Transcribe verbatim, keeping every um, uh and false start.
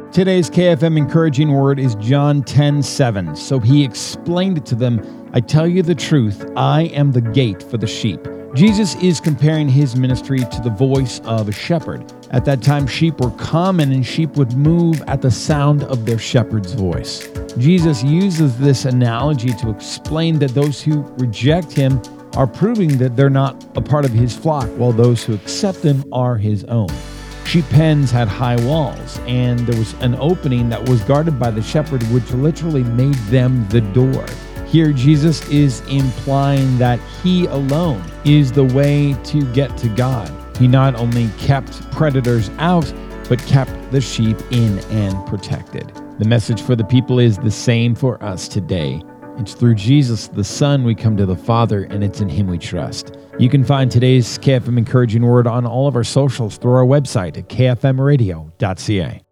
Today's K F M encouraging word is John ten seven. So he explained it to them, I tell you the truth, I am the gate for the sheep. Jesus is comparing his ministry to the voice of a shepherd. At that time, sheep were common and sheep would move at the sound of their shepherd's voice. Jesus uses this analogy to explain that those who reject him are proving that they're not a part of his flock, while those who accept him are his own. Sheep pens had high walls, and there was an opening that was guarded by the shepherd, which literally made them the door. Here, Jesus is implying that he alone is the way to get to God. He not only kept predators out, but kept the sheep in and protected. The message for the people is the same for us today. It's through Jesus, the Son, we come to the Father, and it's in him we trust. You can find today's K F M encouraging word on all of our socials through our website at k f m radio dot c a.